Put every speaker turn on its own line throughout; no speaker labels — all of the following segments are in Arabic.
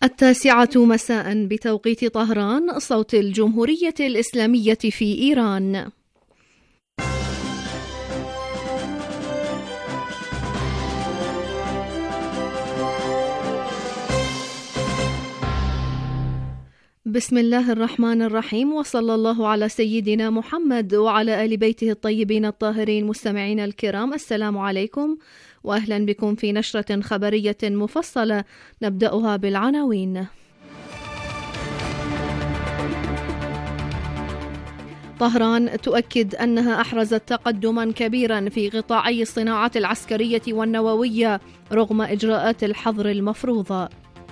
التاسعة مساء بتوقيت طهران، صوت الجمهورية الإسلامية في إيران. بسم الله الرحمن الرحيم، وصلى الله على سيدنا محمد وعلى آل بيته الطيبين الطاهرين. مستمعين الكرام، السلام عليكم وأهلا بكم في نشرة خبرية مفصلة نبدأها بالعناوين. طهران تؤكد أنها أحرزت تقدما كبيرا في قطاعي الصناعات العسكرية والنووية رغم إجراءات الحظر المفروضة.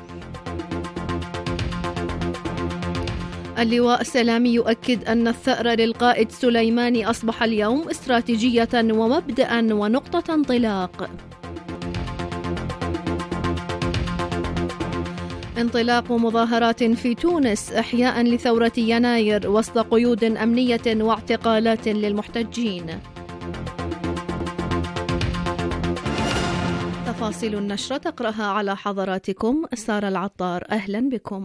اللواء سلامي يؤكد أن الثأر للقائد سليماني أصبح اليوم استراتيجية ومبدأ ونقطة انطلاق. انطلاق مظاهرات في تونس إحياء لثورة يناير وسط قيود أمنية واعتقالات للمحتجين. تفاصيل النشرة تقرأها على حضراتكم سارة العطار. أهلا بكم.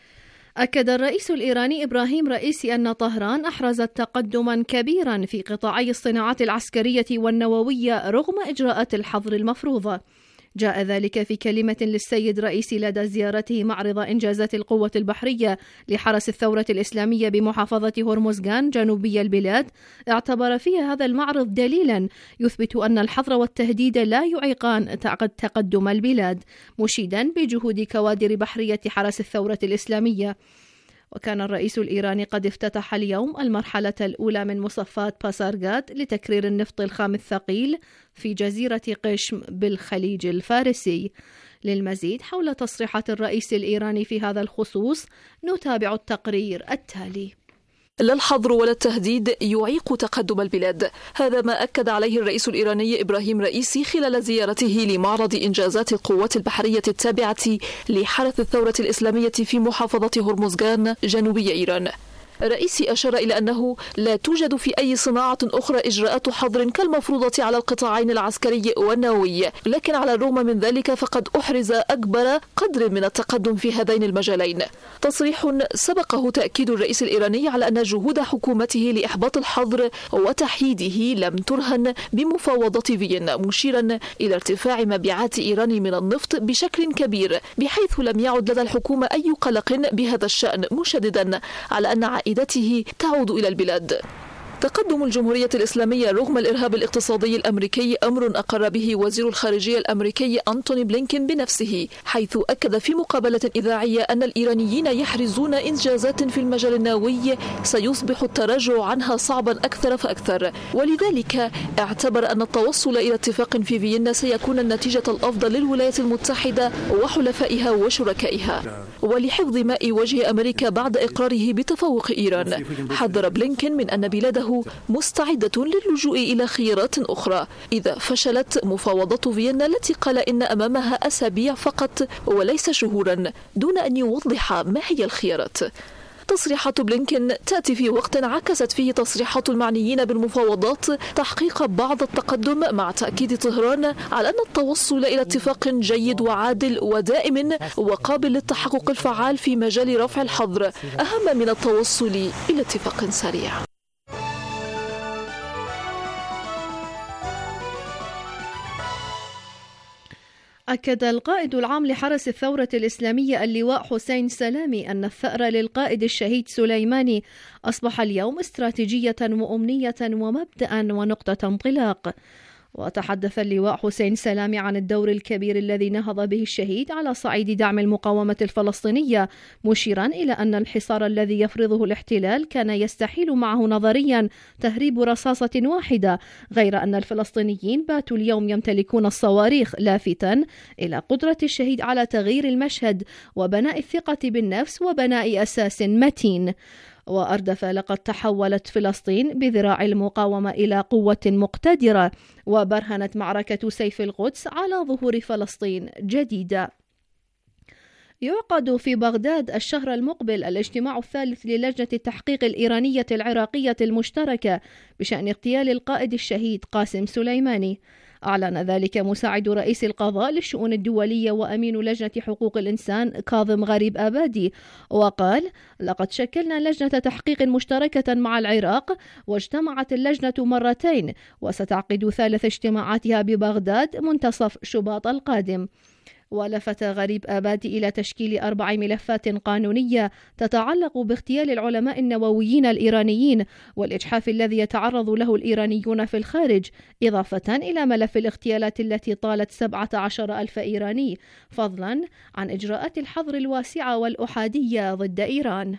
أكد الرئيس الإيراني إبراهيم رئيسي أن طهران أحرزت تقدما كبيرا في قطاعي الصناعات العسكرية والنووية رغم إجراءات الحظر المفروضة. جاء ذلك في كلمة للسيد رئيسي لدى زيارته معرض إنجازات القوة البحرية لحرس الثورة الإسلامية بمحافظة هرمزغان جنوبي البلاد. اعتبر فيها هذا المعرض دليلا يثبت أن الحظر والتهديد لا يعيقان تقدم البلاد، مشيدا بجهود كوادر بحرية حرس الثورة الإسلامية. وكان الرئيس الإيراني قد افتتح اليوم المرحلة الأولى من مصفات باسارغاد لتكرير النفط الخام الثقيل في جزيرة قشم بالخليج الفارسي. للمزيد حول تصريحات الرئيس الإيراني في هذا الخصوص نتابع التقرير التالي.
لا الحظر ولا التهديد يعيق تقدم البلاد، هذا ما أكد عليه الرئيس الإيراني إبراهيم رئيسي خلال زيارته لمعرض إنجازات القوات البحرية التابعة لحرس الثورة الإسلامية في محافظة هرمزغان جنوبي إيران. رئيسي أشار إلى أنه لا توجد في أي صناعة أخرى إجراءات حظر كالمفروضة على القطاعين العسكري والنووي، لكن على الرغم من ذلك فقد أحرز أكبر قدر من التقدم في هذين المجالين. تصريح سبقه تأكيد الرئيس الإيراني على أن جهود حكومته لإحباط الحظر وتحييده لم ترهن بمفاوضات فيينا، مشيرا إلى ارتفاع مبيعات إيران من النفط بشكل كبير بحيث لم يعد لدى الحكومة أي قلق بهذا الشأن، مشددا على أن عائدته تعود إلى البلاد. تقدم الجمهورية الإسلامية رغم الإرهاب الاقتصادي الأمريكي أمر أقر به وزير الخارجية الأمريكي أنتوني بلينكين بنفسه، حيث أكد في مقابلة إذاعية أن الإيرانيين يحرزون إنجازات في المجال النووي سيصبح التراجع عنها صعبا أكثر فأكثر، ولذلك اعتبر أن التوصل إلى اتفاق في فيينا سيكون النتيجة الأفضل للولايات المتحدة وحلفائها وشركائها ولحفظ ماء وجه أمريكا بعد إقراره بتفوق إيران. حذر بلينكين من أن بلاده مستعدة للجوء إلى خيارات أخرى إذا فشلت مفاوضات فيينا التي قال إن أمامها أسابيع فقط وليس شهورا، دون أن يوضح ما هي الخيارات. تصريحات بلينكين تأتي في وقت عكست فيه تصريحات المعنيين بالمفاوضات تحقيق بعض التقدم، مع تأكيد طهران على أن التوصل إلى اتفاق جيد وعادل ودائم وقابل للتحقق الفعال في مجال رفع الحظر أهم من التوصل إلى اتفاق سريع.
أكد القائد العام لحرس الثورة الإسلامية اللواء حسين سلامي أن الثأر للقائد الشهيد سليماني أصبح اليوم استراتيجية وأمنية ومبدأ ونقطة انطلاق. وتحدث اللواء حسين سلامي عن الدور الكبير الذي نهض به الشهيد على صعيد دعم المقاومة الفلسطينية، مشيرا إلى أن الحصار الذي يفرضه الاحتلال كان يستحيل معه نظريا تهريب رصاصة واحدة، غير أن الفلسطينيين باتوا اليوم يمتلكون الصواريخ، لافتا إلى قدرة الشهيد على تغيير المشهد وبناء الثقة بالنفس وبناء أساس متين. وأردف لقد تحولت فلسطين بذراع المقاومة إلى قوة مقتدرة، وبرهنت معركة سيف القدس على ظهور فلسطين جديدة. يعقد في بغداد الشهر المقبل الاجتماع الثالث للجنة التحقيق الإيرانية العراقية المشتركة بشأن اغتيال القائد الشهيد قاسم سليماني. أعلن ذلك مساعد رئيس القضاء للشؤون الدولية وأمين لجنة حقوق الإنسان كاظم غريب آبادي، وقال: لقد شكلنا لجنة تحقيق مشتركة مع العراق، واجتمعت اللجنة مرتين، وستعقد ثالث اجتماعاتها ببغداد منتصف شباط القادم. ولفت غريب آبادي إلى تشكيل 4 ملفات قانونية تتعلق باغتيال العلماء النوويين الإيرانيين والإجحاف الذي يتعرض له الإيرانيون في الخارج، إضافة إلى ملف الاغتيالات التي طالت 17,000 إيراني، فضلا عن إجراءات الحظر الواسعة والأحادية ضد إيران.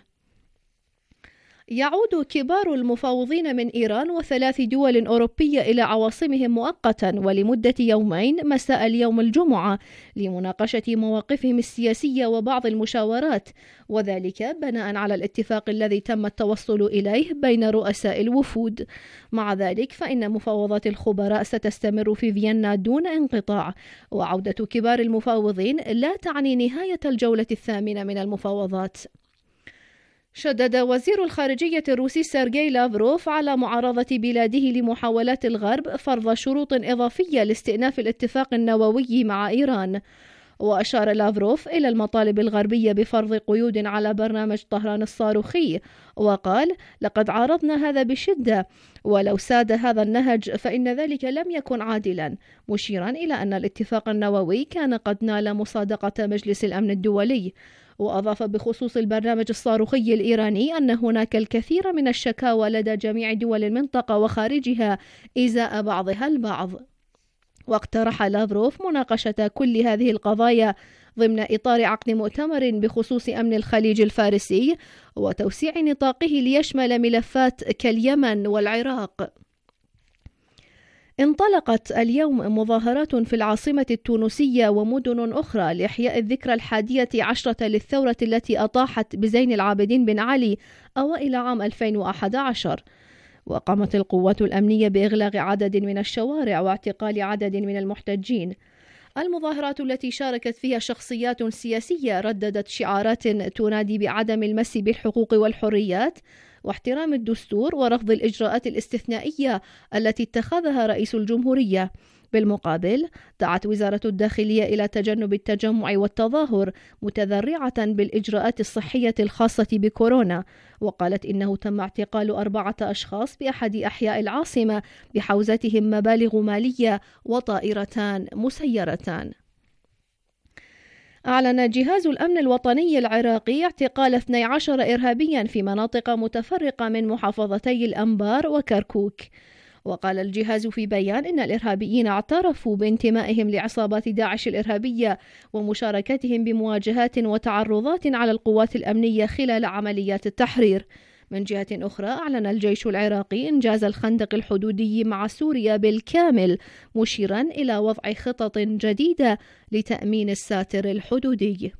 يعود كبار المفاوضين من إيران و3 دول أوروبية إلى عواصمهم مؤقتا ولمدة يومين مساء اليوم الجمعة لمناقشة مواقفهم السياسية وبعض المشاورات، وذلك بناء على الاتفاق الذي تم التوصل إليه بين رؤساء الوفود. مع ذلك فإن مفاوضات الخبراء ستستمر في فيينا دون انقطاع، وعودة كبار المفاوضين لا تعني نهاية الجولة الثامنة من المفاوضات. شدد وزير الخارجية الروسي سيرجي لافروف على معارضة بلاده لمحاولات الغرب فرض شروط إضافية لاستئناف الاتفاق النووي مع إيران، وأشار لافروف إلى المطالب الغربية بفرض قيود على برنامج طهران الصاروخي، وقال: لقد عارضنا هذا بشدة، ولو ساد هذا النهج فإن ذلك لم يكن عادلا، مشيرا إلى أن الاتفاق النووي كان قد نال مصادقة مجلس الأمن الدولي. وأضاف بخصوص البرنامج الصاروخي الإيراني أن هناك الكثير من الشكاوى لدى جميع دول المنطقة وخارجها إزاء بعضها البعض. واقترح لافروف مناقشة كل هذه القضايا ضمن إطار عقد مؤتمر بخصوص أمن الخليج الفارسي وتوسيع نطاقه ليشمل ملفات كاليمن والعراق. انطلقت اليوم مظاهرات في العاصمة التونسية ومدن أخرى لإحياء الذكرى 11 للثورة التي أطاحت بزين العابدين بن علي أوائل عام 2011. وقامت القوات الأمنية بإغلاق عدد من الشوارع واعتقال عدد من المحتجين. المظاهرات التي شاركت فيها شخصيات سياسية رددت شعارات تنادي بعدم المس بالحقوق والحريات واحترام الدستور ورفض الإجراءات الاستثنائية التي اتخذها رئيس الجمهورية. بالمقابل دعت وزارة الداخلية إلى تجنب التجمع والتظاهر متذرعة بالإجراءات الصحية الخاصة بكورونا، وقالت إنه تم اعتقال 4 أشخاص بأحد أحياء العاصمة بحوزتهم مبالغ مالية وطائرتان مسيرتان. أعلن جهاز الأمن الوطني العراقي اعتقال 12 إرهابيا في مناطق متفرقة من محافظتي الأنبار وكركوك. وقال الجهاز في بيان إن الإرهابيين اعترفوا بانتمائهم لعصابات داعش الإرهابية ومشاركتهم بمواجهات وتعرضات على القوات الأمنية خلال عمليات التحرير. من جهة أخرى أعلن الجيش العراقي إنجاز الخندق الحدودي مع سوريا بالكامل، مشيرا إلى وضع خطط جديدة لتأمين الساتر الحدودي.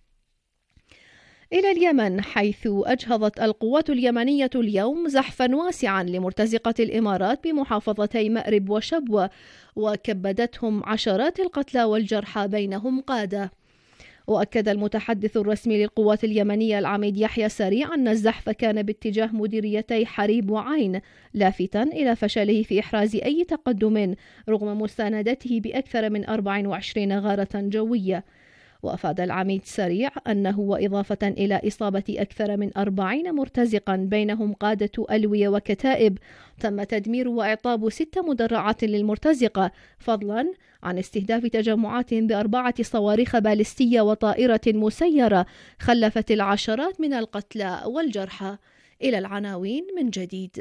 إلى اليمن، حيث أجهضت القوات اليمنية اليوم زحفا واسعا لمرتزقة الإمارات بمحافظتي مأرب وشبوة، وكبدتهم عشرات القتلى والجرحى بينهم قادة. وأكد المتحدث الرسمي للقوات اليمنية العميد يحيى سريع أن الزحف كان باتجاه مديريتي حريب وعين، لافتا إلى فشله في إحراز أي تقدم رغم مساندته بأكثر من 24 غارة جوية. وأفاد العميد سريع أنه وإضافة إلى إصابة أكثر من 40 مرتزقا بينهم قادة ألوية وكتائب، تم تدمير وإعطاب 6 مدرعات للمرتزقة، فضلا عن استهداف تجمعات ب4 صواريخ باليستية وطائرة مسيرة خلفت العشرات من القتلى والجرحى. إلى العناوين من جديد.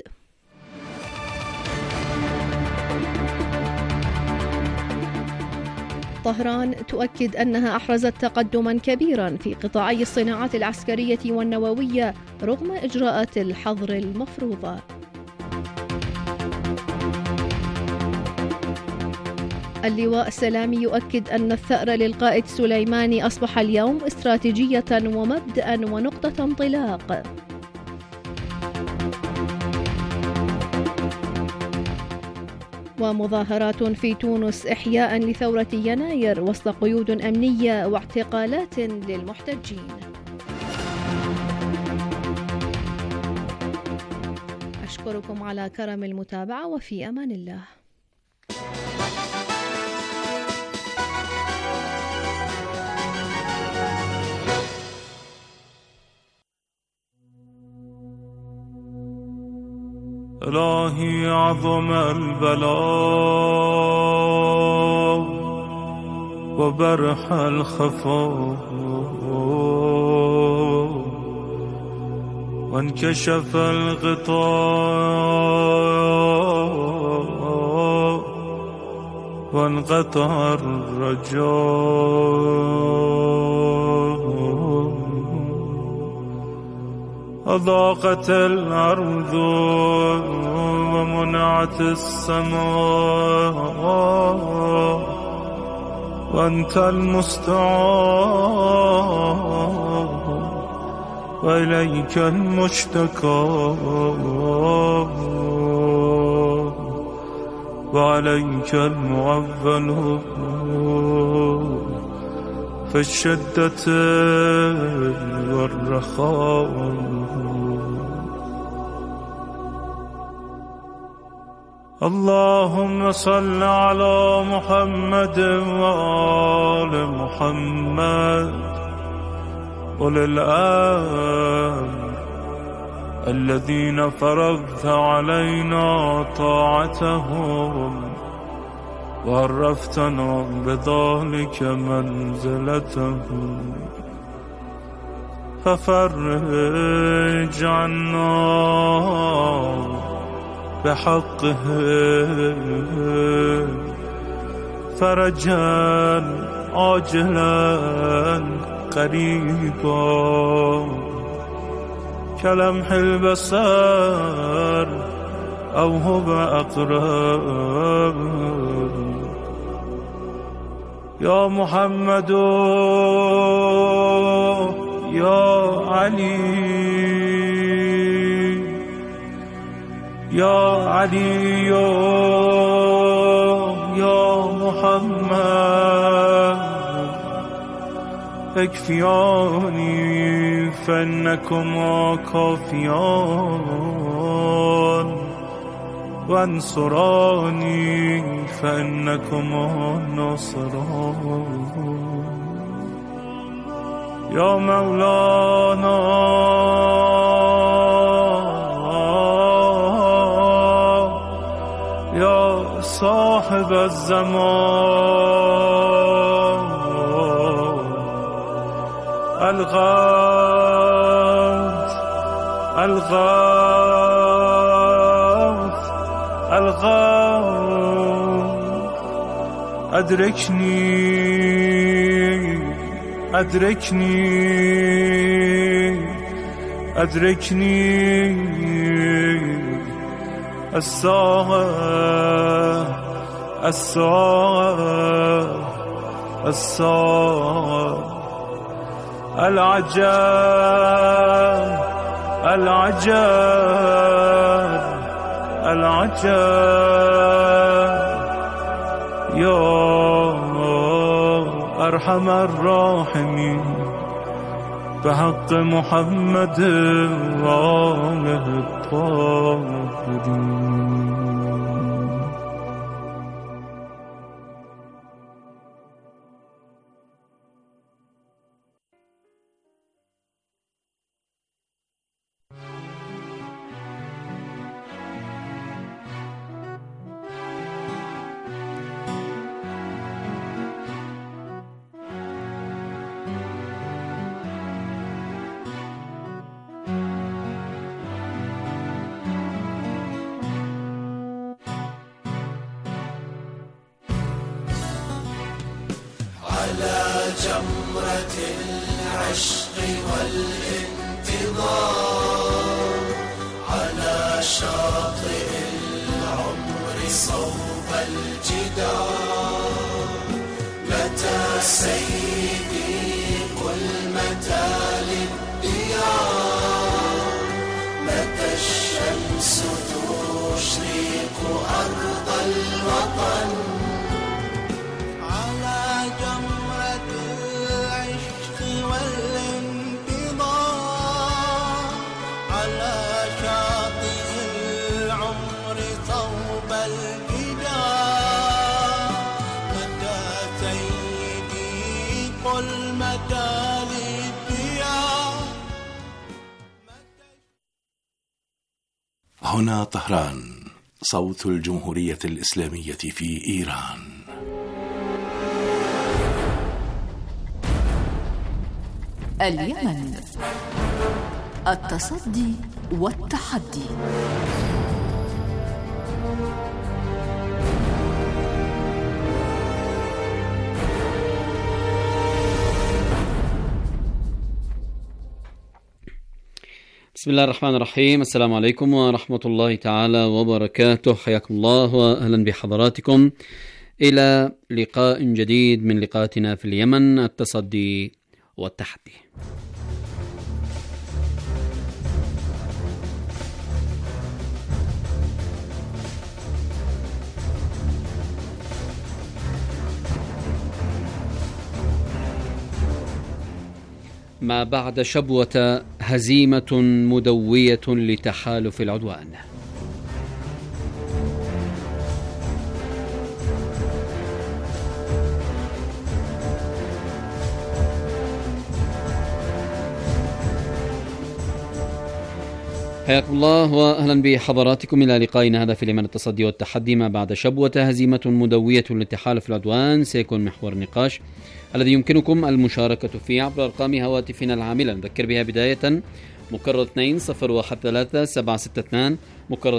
طهران تؤكد أنها أحرزت تقدما كبيرا في قطاعي الصناعات العسكرية والنووية رغم إجراءات الحظر المفروضة. اللواء سلامي يؤكد أن الثأر للقائد سليماني أصبح اليوم استراتيجية ومبدأ ونقطة انطلاق. ومظاهرات في تونس إحياء لثورة يناير وسط قيود أمنية واعتقالات للمحتجين. أشكركم على كرم المتابعة وفي أمان الله.
إلهي عظم البلاء وبرح الخفاء وانكشف الغطاء وانقطع الرجاء أضاقت الأرض ومنعت السماء وأنت المستعان وإليك المشتكى وعليك المعول في الشدة والرخاء. اللهم صل على محمد وآل محمد أولي الأمر الذين فرضت علينا طاعتهم وعرفتنا بذلك منزلتهم ففرج عنا بحقه فرجا عاجلا قريبا كلمح البصر أو هو أقرب. يا محمد يا علي يا علي يا محمد اكفياني فإنكما كافيان وانصراني فإنكما ناصران. يا مولانا يا صاحب الزمان الغوث الغوث الغوث أدركني أدركني أدركني الساعة الساعة الساعة العجاب العجاب العجاب. يا أرحم الراحمين بحق محمد وآله الطاهرين.
على جمرة العشق والانتظار على شاطئ العمر صوب الجدار. متى سيدي قل متى للديار، متى الشمس تشرق أرض الوطن.
هنا طهران، صوت الجمهورية الإسلامية في إيران.
اليمن، التصدي والتحدي.
بسم الله الرحمن الرحيم. السلام عليكم ورحمة الله تعالى وبركاته. حياكم الله وأهلا بحضراتكم إلى لقاء جديد من لقاءاتنا في اليمن، التصدي والتحدي. ما بعد شبوة هزيمة مدوية لتحالف العدوان. حياكم الله وأهلا بحضراتكم إلى لقائنا هذا في اليمن، التصدي والتحدي. ما بعد شبوة هزيمة مدوية لتحالف العدوان سيكون محور النقاش الذي يمكنكم المشاركة فيه عبر أرقام هواتفنا العاملة. نذكر بها بداية: مكرر 2013-762، مكرر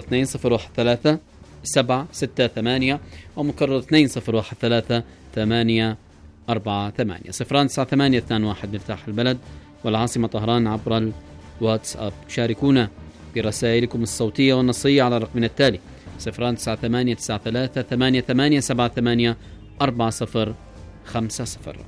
2013-768، ومكرر 2013-848. 09821 مفتاح البلد والعاصمة طهران عبر الواتساب. شاركونا برسائلكم الصوتية والنصية على الرقم التالي: 0989388784050.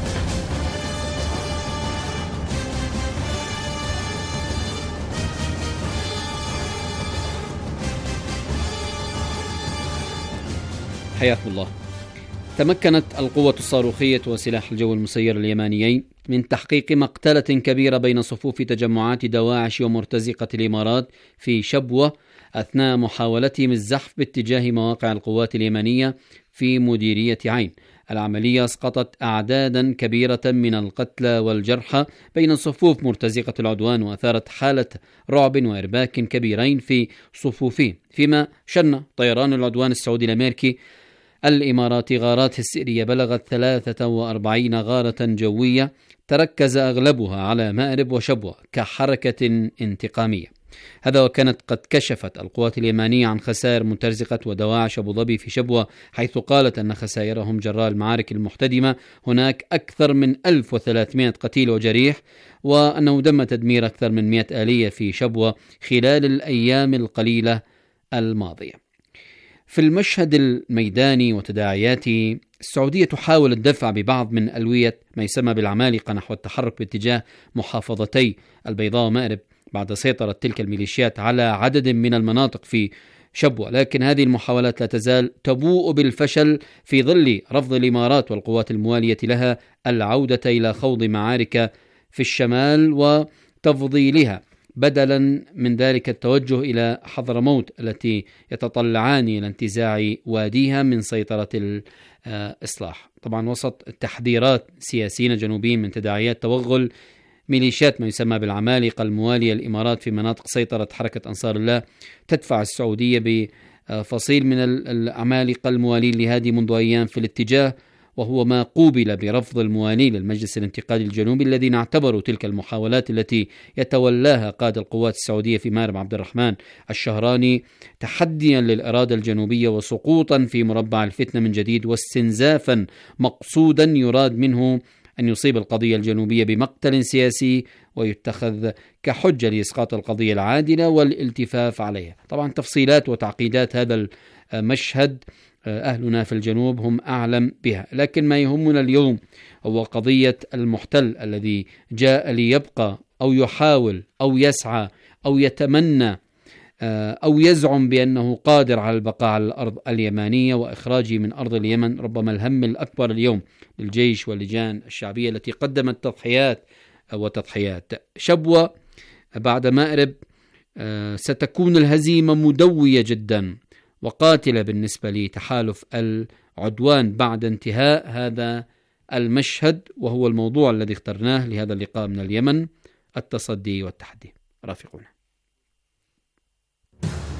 حياكم الله. تمكنت القوة الصاروخية وسلاح الجو المسير اليمانيين من تحقيق مقتلة كبيرة بين صفوف تجمعات دواعش ومرتزقة الإمارات في شبوة أثناء محاولتهم الزحف باتجاه مواقع القوات اليمنية في مديرية عين. العملية أسقطت أعدادا كبيرة من القتلى والجرحى بين صفوف مرتزقة العدوان، وأثارت حالة رعب وإرباك كبيرين في صفوفهم، فيما شن طيران العدوان السعودي الأمريكي الإماراتي غارات هستيرية بلغت 43 غارة جوية تركز أغلبها على مأرب وشبوة كحركة انتقامية. هذا وكانت قد كشفت القوات اليمانية عن خسائر مرتزقة ودواعش أبو ظبي في شبوة، حيث قالت أن خسائرهم جراء المعارك المحتدمة هناك أكثر من 1300 قتيل وجريح، وأنه تم تدمير أكثر من 100 آلية في شبوة خلال الأيام القليلة الماضية. في المشهد الميداني وتداعياته، السعودية تحاول الدفع ببعض من ألوية ما يسمى بالعمالقة نحو التحرك باتجاه محافظتي البيضاء ومأرب بعد سيطرة تلك الميليشيات على عدد من المناطق في شبوة، لكن هذه المحاولات لا تزال تبوء بالفشل في ظل رفض الإمارات والقوات الموالية لها العودة إلى خوض معارك في الشمال وتفضيلها بدلا من ذلك التوجه إلى حضرموت التي يتطلعان إلى انتزاع واديها من سيطرة الإصلاح. طبعا وسط تحذيرات سياسيين جنوبيين من تداعيات توغل ميليشيات ما يسمى بالعمالقة الموالية للإمارات في مناطق سيطرة حركة أنصار الله، تدفع السعودية بفصيل من العمالقة الموالين لهذه منذ أيام في الاتجاه، وهو ما قوبل برفض الموالين للمجلس الانتقالي الجنوبي الذين اعتبروا تلك المحاولات التي يتولاها قائد القوات السعودية في مأرب عبد الرحمن الشهراني تحديا للإرادة الجنوبية وسقوطا في مربع الفتنة من جديد، واستنزافا مقصودا يراد منه أن يصيب القضية الجنوبية بمقتل سياسي ويتخذ كحجة لإسقاط القضية العادلة والالتفاف عليها. طبعا تفصيلات وتعقيدات هذا المشهد أهلنا في الجنوب هم أعلم بها، لكن ما يهمنا اليوم هو قضية المحتل الذي جاء ليبقى أو يحاول أو يسعى أو يتمنى أو يزعم بأنه قادر على البقاء على الأرض اليمانية وإخراجه من أرض اليمن. ربما الهم الأكبر اليوم للجيش واللجان الشعبية التي قدمت تضحيات. شبوة بعد مأرب ستكون الهزيمة مدوية جدا وقاتلة بالنسبة لتحالف العدوان بعد انتهاء هذا المشهد، وهو الموضوع الذي اخترناه لهذا اللقاء من اليمن، التصدي والتحدي. رافقونا.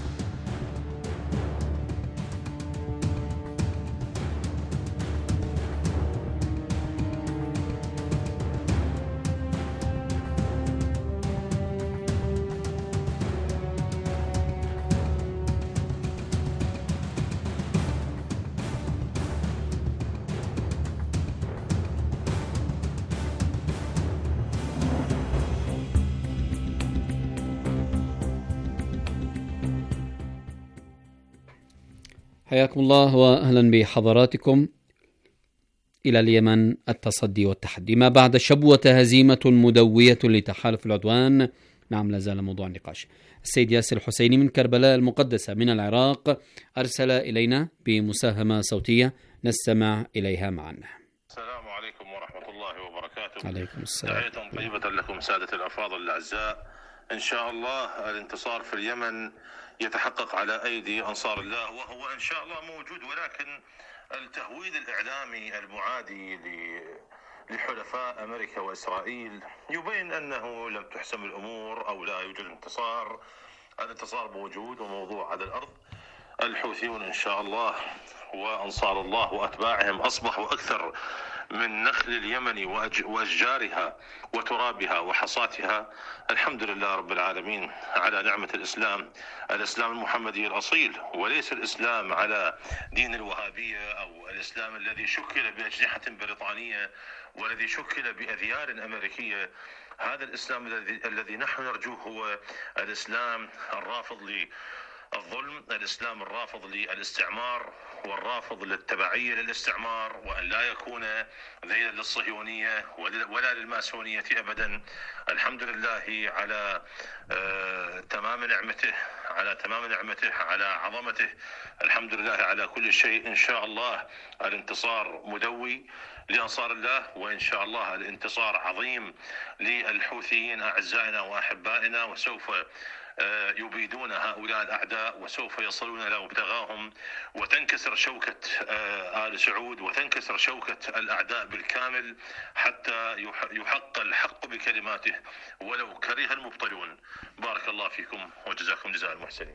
حياكم الله وأهلا بحضراتكم. إلى اليمن التصدي والتحدي ما بعد شبوة هزيمة مدوية لتحالف العدوان. نعم، لا زال موضوع النقاش. السيد ياسر الحسيني من كربلاء المقدسة من العراق أرسل إلينا بمساهمة صوتية نستمع إليها معا.
السلام عليكم ورحمة الله وبركاته.
عليكم السلام.
تحية طيبة لكم سادة الأفاضل الأعزاء. إن شاء الله الانتصار في اليمن يتحقق على أيدي أنصار الله، وهو إن شاء الله موجود، ولكن التهويد الإعلامي المعادي لحلفاء أمريكا وإسرائيل يبين أنه لم تحسم الأمور أو لا يوجد انتصار. الانتصار موجود وموضوع على الأرض. الحوثيون إن شاء الله وأنصار الله وأتباعهم أصبحوا أكثر من نخل اليمن وأشجارها وترابها وحصاتها. الحمد لله رب العالمين على نعمة الإسلام المحمدي الأصيل، وليس الإسلام على دين الوهابية أو الإسلام الذي شكل بأجنحة بريطانية والذي شكل بأذيال أمريكية. هذا الإسلام الذي نحن نرجوه هو الإسلام الرافض للظلم، الإسلام الرافض للاستعمار والرافض للتبعية للاستعمار، وأن لا يكون ذيلا للصهيونية ولا للماسونية أبدا. الحمد لله على تمام نعمته، على عظمته. الحمد لله على كل شيء. إن شاء الله الانتصار مدوي لأنصار الله، وإن شاء الله الانتصار عظيم للحوثيين أعزائنا وأحبائنا، وسوف يبيدون هؤلاء الأعداء وسوف يصلون إلى مبتغاهم، وتنكسر شوكة آل سعود وتنكسر شوكة الأعداء بالكامل حتى يحق الحق بكلماته ولو كره المبطلون. بارك الله فيكم وجزاكم جزاء المحسنين.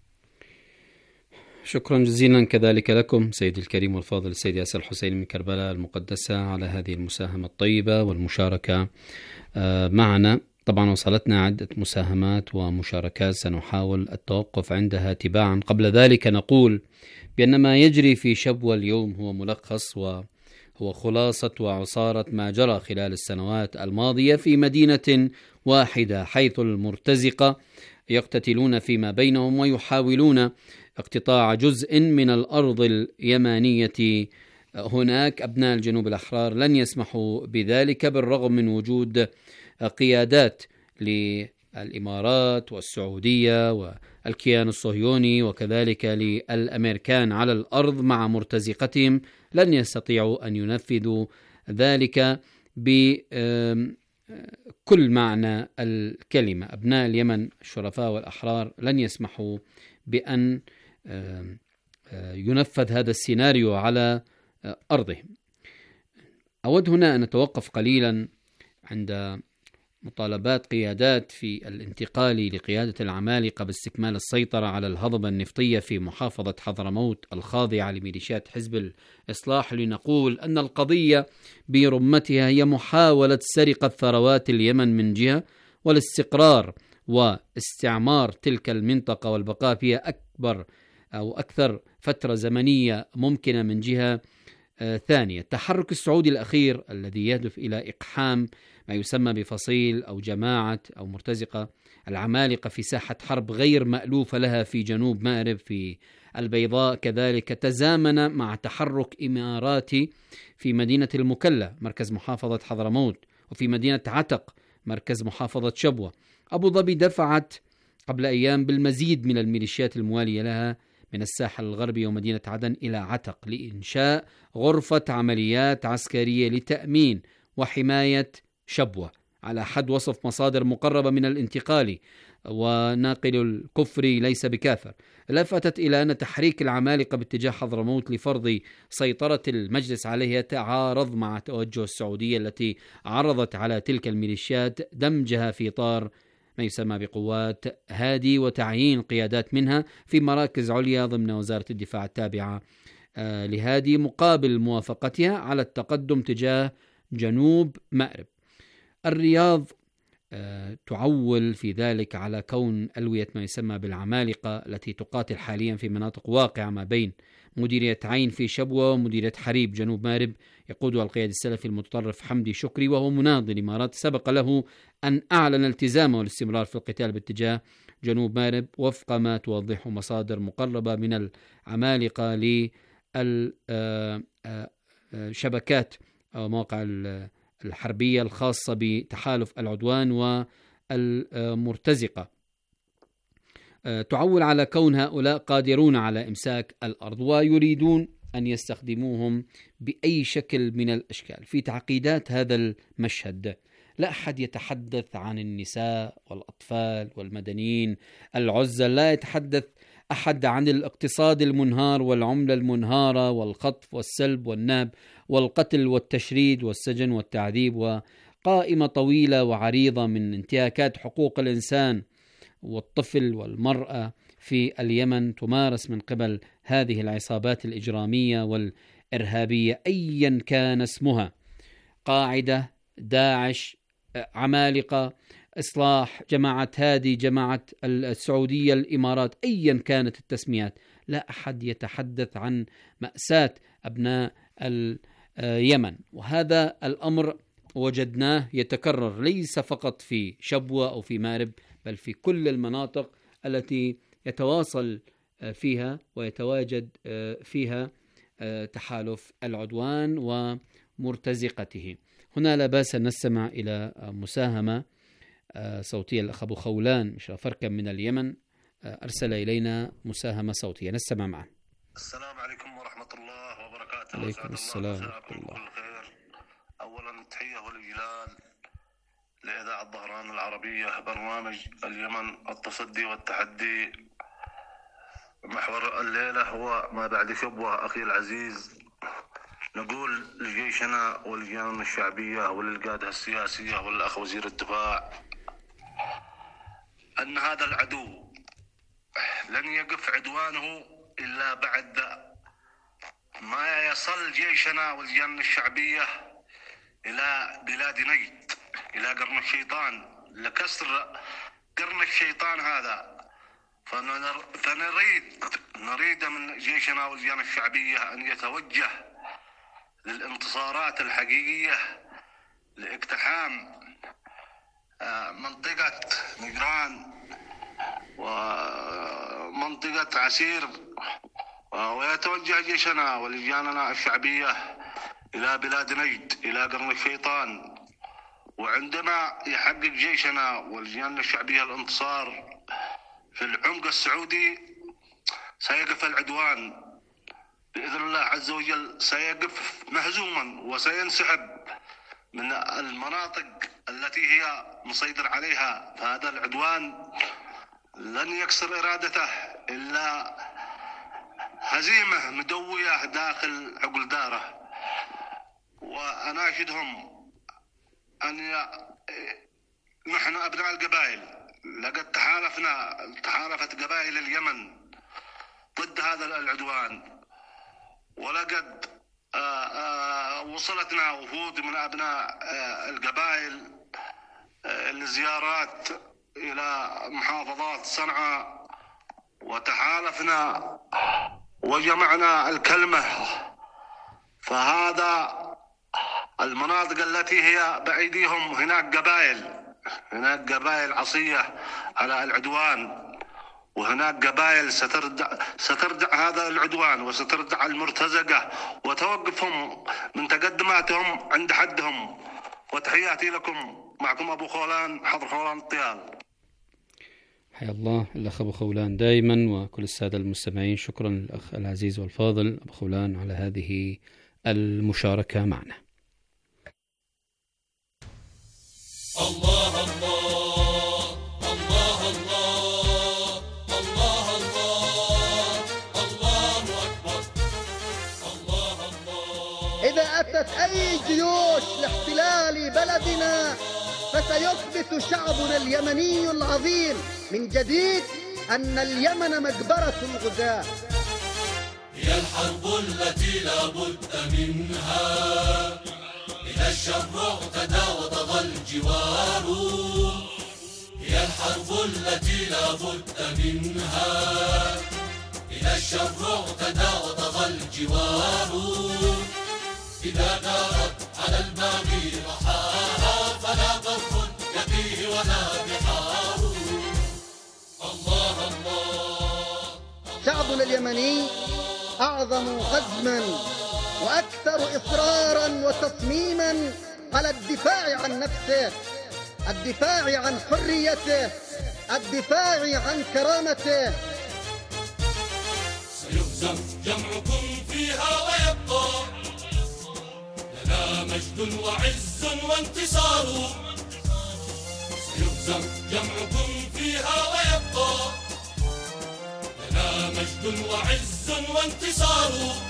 شكرا جزيلا كذلك لكم سيدي الكريم والفاضل السيد ياسر الحسيني من كربلاء المقدسة على هذه المساهمة الطيبة والمشاركة معنا. طبعا وصلتنا عدة مساهمات ومشاركات سنحاول التوقف عندها تباعا. قبل ذلك نقول بأن ما يجري في شبوة اليوم هو ملخص وهو خلاصة وعصارة ما جرى خلال السنوات الماضية في مدينة واحدة، حيث المرتزقة يقتتلون فيما بينهم ويحاولون اقتطاع جزء من الأرض اليمانية. هناك أبناء الجنوب الأحرار لن يسمحوا بذلك بالرغم من وجود قيادات للإمارات والسعودية والكيان الصهيوني وكذلك للأمريكان على الأرض مع مرتزقتهم. لن يستطيعوا أن ينفذوا ذلك بكل معنى الكلمة. أبناء اليمن الشرفاء والأحرار لن يسمحوا بأن ينفذ هذا السيناريو على أرضهم. أود هنا أن نتوقف قليلا عند مطالبات قيادات في الانتقال لقيادة العمالقة باستكمال السيطرة على الهضبة النفطية في محافظة حضرموت الخاضعة لميليشيات حزب الإصلاح، لنقول أن القضية برمتها هي محاولة سرقة ثروات اليمن من جهة، والاستقرار واستعمار تلك المنطقة والبقاء فيها أكبر أو أكثر فترة زمنية ممكنة من جهة ثانية. التحرك السعودي الأخير الذي يهدف إلى إقحام ما يسمى بفصيل أو جماعة أو مرتزقة العمالقة في ساحة حرب غير مألوفة لها في جنوب مأرب في البيضاء، كذلك تزامن مع تحرك إماراتي في مدينة المكلا مركز محافظة حضرموت، وفي مدينة عتق مركز محافظة شبوة. أبو ظبي دفعت قبل أيام بالمزيد من الميليشيات الموالية لها من الساحل الغربي ومدينة عدن إلى عتق لإنشاء غرفة عمليات عسكرية لتأمين وحماية شبوة، على حد وصف مصادر مقربة من الانتقالي وناقل الكفري ليس بكافر. لفتت إلى أن تحريك العمالقة باتجاه حضرموت لفرض سيطرة المجلس عليه يتعارض مع توجه السعودية التي عرضت على تلك الميليشيات دمجها في إطار ما يسمى بقوات هادي وتعيين قيادات منها في مراكز عليا ضمن وزارة الدفاع التابعة لهادي، مقابل موافقتها على التقدم تجاه جنوب مأرب. الرياض تعول في ذلك على كون ألوية ما يسمى بالعمالقة التي تقاتل حاليا في مناطق واقعة ما بين مديرية عين في شبوة ومديرية حريب جنوب مأرب يقودها القيادي السلفي المتطرف حمدي شكري، وهو مناضل الإمارات سبق له أن أعلن التزامه والاستمرار في القتال باتجاه جنوب مارب وفق ما توضحه مصادر مقربة من العمالقة للشبكات أو مواقع الحربية الخاصة بتحالف العدوان والمرتزقة، تعول على كون هؤلاء قادرون على إمساك الأرض ويريدون أن يستخدموهم بأي شكل من الأشكال. في تعقيدات هذا المشهد لا أحد يتحدث عن النساء والأطفال والمدنيين العزل، لا يتحدث أحد عن الاقتصاد المنهار والعملة المنهارة والخطف والسلب والنهب والقتل والتشريد والسجن والتعذيب، وقائمة طويلة وعريضة من انتهاكات حقوق الإنسان والطفل والمرأة في اليمن تمارس من قبل هذه العصابات الإجرامية والإرهابية أيا كان اسمها، قاعدة، داعش، عمالقة، إصلاح، جماعة هادي، جماعة السعودية، الإمارات، أيا كانت التسميات. لا أحد يتحدث عن مأساة أبناء اليمن، وهذا الأمر وجدناه يتكرر ليس فقط في شبوة أو في مارب، بل في كل المناطق التي يتواصل فيها ويتواجد فيها تحالف العدوان ومرتزقته. هنا لا بأس أن نستمع إلى مساهمة صوتية. الأخ أبو خولان مشافركا من اليمن أرسل إلينا مساهمة صوتية، نستمع معه.
السلام عليكم ورحمة الله وبركاته.
عليكم السلام ورحمة الله.
أولا تحية والإجلال لإذاعة ظهران العربية، برنامج اليمن التصدي والتحدي. محور الليلة هو ما بعد شبوة. أخي العزيز، نقول لجيشنا ولجيشنا الشعبية وللقادة السياسية والأخ وزير الدفاع أن هذا العدو لن يقف عدوانه إلا بعد ما يصل جيشنا والجيشنا الشعبية إلى بلاد نجد، إلى قرن الشيطان، لكسر قرن الشيطان هذا. فنريد من جيشنا والجيشنا الشعبية أن يتوجه للانتصارات الحقيقية لاقتحام منطقة نجران ومنطقة عسير، ويتوجه جيشنا ولجاننا الشعبية إلى بلاد نجد، إلى قرن الشيطان. وعندما يحقق جيشنا والجيشنا الشعبية الانتصار في العمق السعودي سيقف العدوان بإذن الله عز وجل، سيقف مهزوما وسينسحب من المناطق التي هي مسيطر عليها. فهذا العدوان لن يكسر إرادته إلا هزيمة مدوية داخل عقل داره. وأناشدهم أن نحن أبناء القبائل لقد تحالفت قبائل اليمن ضد هذا العدوان، ولقد وصلتنا وفود من أبناء القبائل لزيارات إلى محافظات صنعاء، وتحالفنا وجمعنا الكلمة. فهذا المناطق التي هي بأيديهم هناك قبائل عصية على العدوان، وهناك قبائل ستردع هذا العدوان وستردع المرتزقة وتوقفهم من تقدماتهم عند حدهم. وتحياتي لكم، معكم أبو خولان، حضر خولان الطيال.
حيا الله الأخ أبو خولان دائما، وكل السادة المستمعين. شكرا للأخ العزيز والفاضل أبو خولان على هذه المشاركة معنا.
الله الله الله الله الله الله أكبر الله الله.
إذا أتت أي جيوش لاحتلال بلدنا فسيثبت شعبنا اليمني العظيم من جديد أن اليمن مقبرة الغزاة.
هي الحرب التي لا بد منها، إذا الشر اعتدى وطغى الجوار. هي الحرب التي لا بد منها، إذا الشر اعتدى وطغى الجوار. إذا دارت على الباغي رحاها فلا ضر يقيه ولا بحار.
شعبنا اليمني أعظم عزما وأكثر إصرارا وتصميما على الدفاع عن نفسه، الدفاع عن حريته، الدفاع عن كرامته.
سيهزم جمعكم فيها ويبقى لنا مجد وعز وانتصار. سيهزم جمعكم فيها ويبقى لنا مجد وعز وانتصار.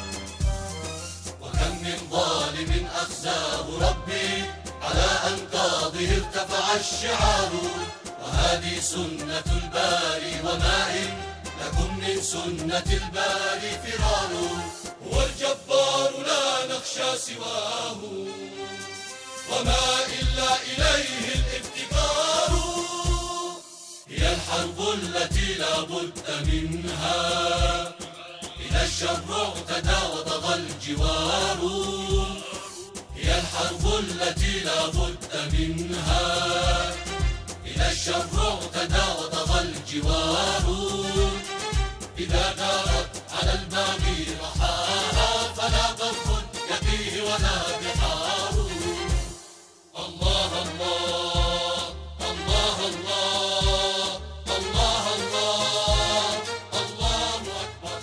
وكم من ظالم أخزاه ربي على أنقاضه ارتفع الشعار. وهذه سنة الباري وما إن لكم من سنة الباري فرار. هو الجبار لا نخشى سواه وما إلا إليه الافتقار. هي الحرب التي لا بد منها إذا الشر اعتدى وطغى الجوار. هي الحرب التي لا بد منها إذا الشر اعتدى وطغى الجوار. إذا دارت على الباغي رحاها فلا برق يقيه ولا بحار. الله الله الله الله الله الله الله أكبر.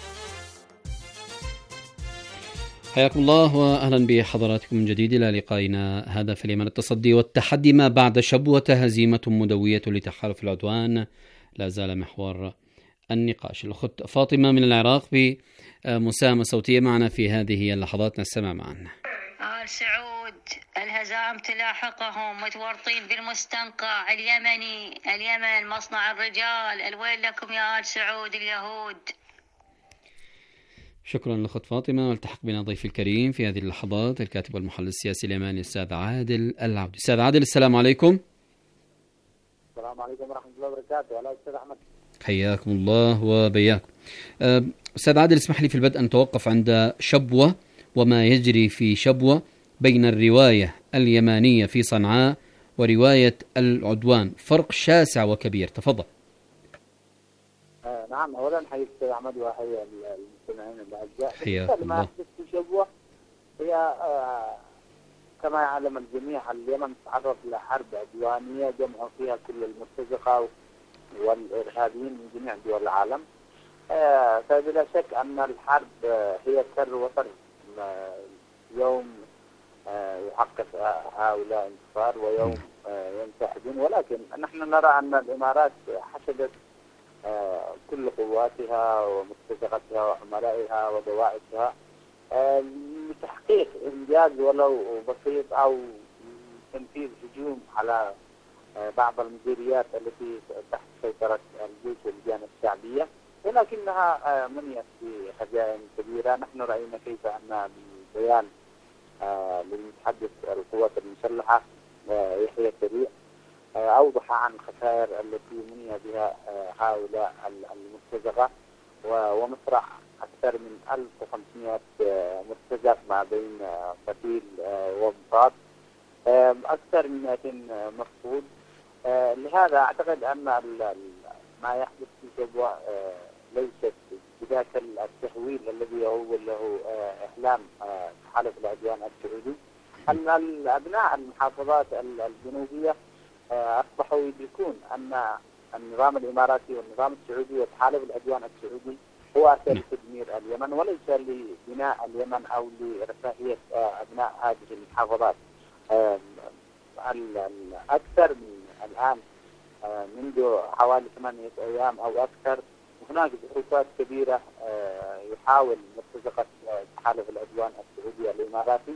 حياكم الله وأهلا بحضراتكم من جديد إلى لقائنا هذا في اليمن التصدي والتحدي ما بعد شبوة هزيمة مدوية لتحالف العدوان لا زال محور النقاش. الأخت فاطمة من العراق بمساهمة صوتية معنا في هذه اللحظات، نستمع معنا.
آل سعود الهزائم تلاحقهم متورطين بالمستنقع اليمني، اليمن مصنع الرجال، الويل لكم يا آل سعود اليهود.
شكرا لأخت فاطمة. والتحق بنا ضيف الكريم في هذه اللحظات الكاتب والمحلل السياسي اليماني الأستاذ عادل العودي. أستاذ عادل السلام عليكم.
السلام عليكم ورحمة الله وبركاته. وعلى أستاذ أحمد.
حياكم الله وبياكم. أستاذ عادل اسمح لي في البدء أن نتوقف عند شبوة وما يجري في شبوة بين الرواية اليمانية في صنعاء ورواية العدوان، فرق شاسع وكبير، تفضل.
نعم، أولا حي أستاذ أحمد وحي المستمعين الأعزاء.
حياكم الله.
ما يحدث في شبوة هي كما يعلم الجميع اليمن تعرض لحرب عدوانية جمعوا فيها كل المرتزقة والإرهابيين من جميع دول العالم. فبلا شك أن الحرب هي كر وفر. يوم يحقق هؤلاء انتصار ويوم ينسحبون، ولكن نحن نرى أن الإمارات حشدت كل قواتها ومرتزقتها وعملائها ودواعشها لتحقيق إنجاز ولو بسيط أو تنفيذ هجوم على بعض المديريات التي تحت سيطرة الجيش واللجان الشعبية، ولكنها منيت بهزائم كبيرة. نحن رأينا كيف أن بيان للمتحدث القوات المسلحة يحيى السريع أوضح عن الخسائر التي مني بها هؤلاء المرتزقة، ومسرح أكثر من 1500 مرتزق ما بين قتيل ومصاب، أكثر من 200 مفقود. لهذا أعتقد أن ما يحدث في شبوة ليست بذاك التهويل الذي هو له إحلام تحالف العدوان السعودي. أن الأبناء المحافظات الجنوبية أصبحوا يدركون أن النظام الإماراتي والنظام السعودي وتحالف العدوان السعودي هو أساس تدمير اليمن وليس لبناء اليمن أو لرفاهية أبناء هذه المحافظات. أكثر من الآن منذ حوالي 8 أيام أو أكثر هناك ظروفات كبيرة يحاول مرتزقة تحالف العدوان السعودي الإماراتي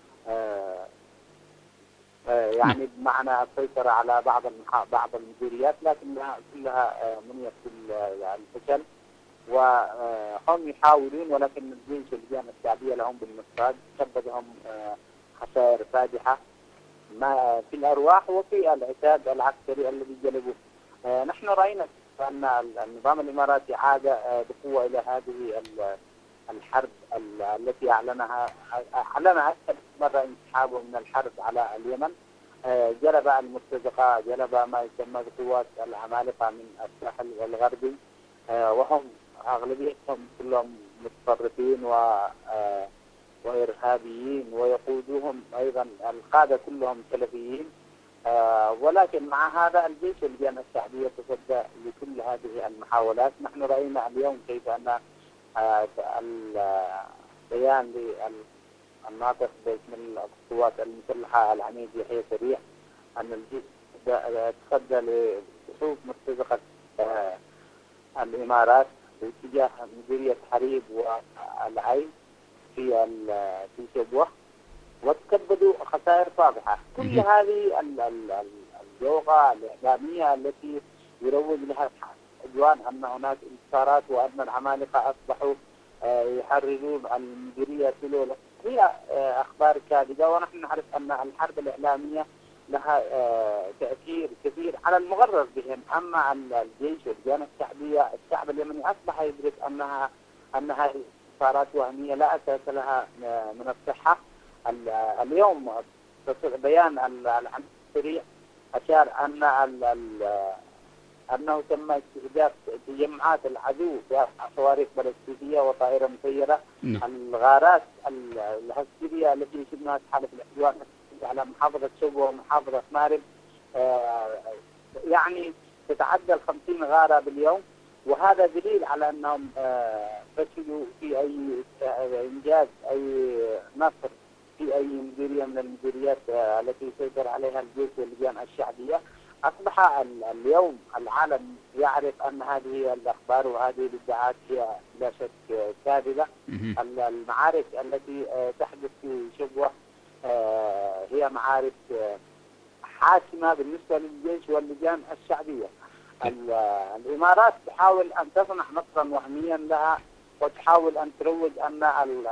يعني بمعنى السيطرة على بعض المديريات، لكنها كلها منيت بالفشل، وهم يحاولون ولكن الجيش واللجان الشعبية لهم بالمرصاد سببهم خسائر فادحة ما في الأرواح وفي العتاد العسكري الذي جلبوه. نحن رأينا أن النظام الإماراتي عاد بقوة إلى هذه الحرب التي أعلن أكثر مرة انسحابه من الحرب على اليمن. جلب المرتزقة، جلب ما يسمى بقوات العمالقة من الساحل الغربي، وهم أغلبيتهم كلهم متطرفين وإرهابيين، ويقودوهم أيضا القادة كلهم سلفيين. ولكن مع هذا الجيش اللجان الشعبية تصدى لكل هذه المحاولات. نحن رأينا اليوم كيف أن البيان للناطق باسم القوات المسلحة العميد يحيى سريع أن الجيش تصدى لصفوف مرتزقة الإمارات باتجاه مديرية حريب والعين في شبوة، وتكبدوا خسائر فاضحة. كل هذه الجوقة الإعلامية التي يروج لها عدوان أن هناك انتصارات وأن العمالقة أصبحوا يحررون المديرية سلولة، هي أخبار كاذبة. ونحن نعرف أن الحرب الإعلامية لها تأثير كبير على المغرر بهم. أما الجيش واللجان الشعبية، الشعب اليمني أصبح يدرك أنها انتصارات وهمية لا أساس لها من الصحة. اليوم بيان العميد السريع أشار أنه تم استهداف تجمعات العدو بصواريخ بلاستيكية وطائرة مسيرة. الغارات الهستيرية التي شبناها حالة العدوان على محافظة شبوة ومحافظة مارب يعني تتعدى 50 غارة باليوم، وهذا دليل على أنهم فشلوا في أي إنجاز أي نصر في أي مديرية من المديريات التي سيطر عليها الجيش واللجان الشعبية. أصبح اليوم العالم يعرف أن هذه الأخبار وهذه الادعاءات هي لا شك كاذبة. المعارك التي تحدث في شبوة هي معارك حاسمة بالنسبة للجيش واللجان الشعبية. الإمارات تحاول أن تصنع نصرا وهميا لها، وتحاول أن تروج أن